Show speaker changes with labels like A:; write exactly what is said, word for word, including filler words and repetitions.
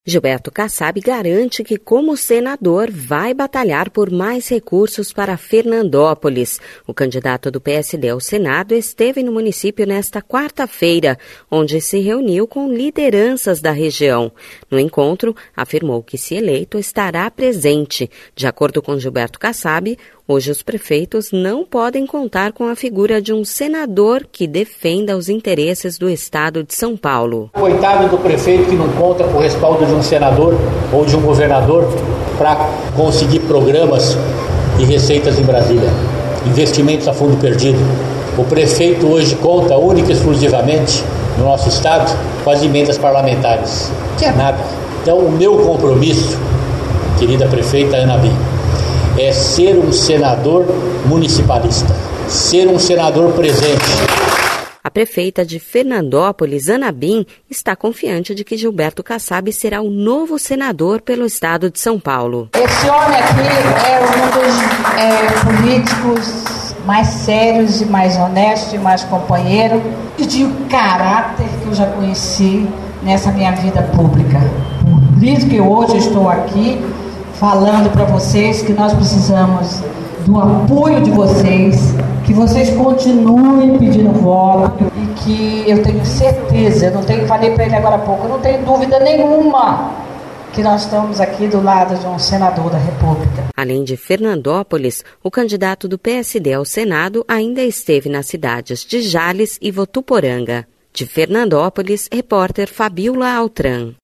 A: Gilberto Kassab garante que, como senador, vai batalhar por mais recursos para Fernandópolis. O candidato do P S D ao Senado esteve no município nesta quarta-feira, onde se reuniu com lideranças da região. No encontro, afirmou que, se eleito, estará presente. De acordo com Gilberto Kassab, hoje os prefeitos não podem contar com a figura de um senador que defenda os interesses do estado de São Paulo.
B: Coitado do prefeito que não conta com o respaldo de um senador ou de um governador para conseguir programas e receitas em Brasília, investimentos a fundo perdido. O prefeito hoje conta única e exclusivamente no nosso estado com as emendas parlamentares, que é nada. Então o meu compromisso, querida prefeita Ana Bim, é ser um senador municipalista, ser um senador presente.
A: A prefeita de Fernandópolis, Ana Bim, está confiante de que Gilberto Kassab será o novo senador pelo estado de São Paulo.
C: Esse homem aqui é um dos é, políticos mais sérios e mais honestos e mais companheiro e de caráter que eu já conheci nessa minha vida pública. Por isso que hoje estou aqui falando para vocês que nós precisamos do apoio de vocês, que vocês continuem pedindo voto e que eu tenho certeza, eu não tenho, falei para ele agora há pouco, eu não tenho dúvida nenhuma que nós estamos aqui do lado de um senador da República.
A: Além de Fernandópolis, o candidato do P S D ao Senado ainda esteve nas cidades de Jales e Votuporanga. De Fernandópolis, repórter Fabiola Altran.